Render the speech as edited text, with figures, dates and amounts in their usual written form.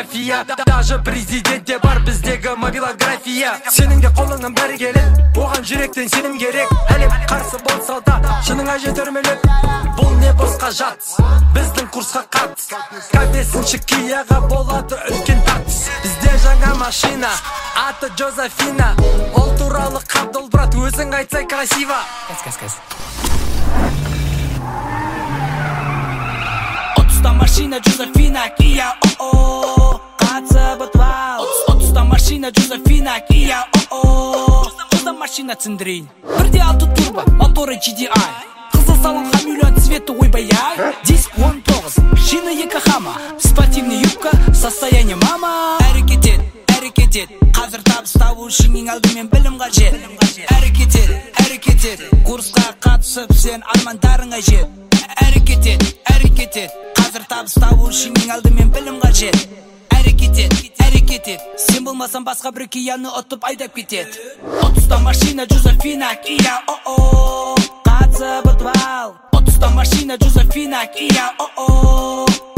мафия. Даже президентте бар біздегі мобилография. Сенің де қолыңнан бәрі келет, оған жүректен сенім керек. Әлем қарсы болса да шыныңа жетермелеп. Бұл не босқа жат, біздің курсқа қат. Кәбесінші кияға болады үлкен тартыс. Бізде жаңа машина, аты Джозефина. Ол туралы қабдол брат, өзің айтсай красиво. Кәс. Отуста машина Джозефина, Kia, қатсы бұтвал. Отуста машина Джозефина, Kia, Отуста машина циндрин. 1.6 турбо, моторы GDI. Қызыл салынған миллион цветі ойбай-ай. Диск 19, шина 2 хама. Спортивный юбка, состояние мама. Әрекет ет, қазір табыс табу үшін ең алдымен білім қажет. Әрекет ет, курсқа қатысып сен армандарыңа жет. Әрекет ет, қазір табыс табу үшін ең алдымен білім қажет. Әрекет ет, сен болмасам басқа бір Кияны ұтып айдап кетет. Отуста машина Джозефина, Kia, қатсы бұтвал. Отуста машина Джозефина, Kia,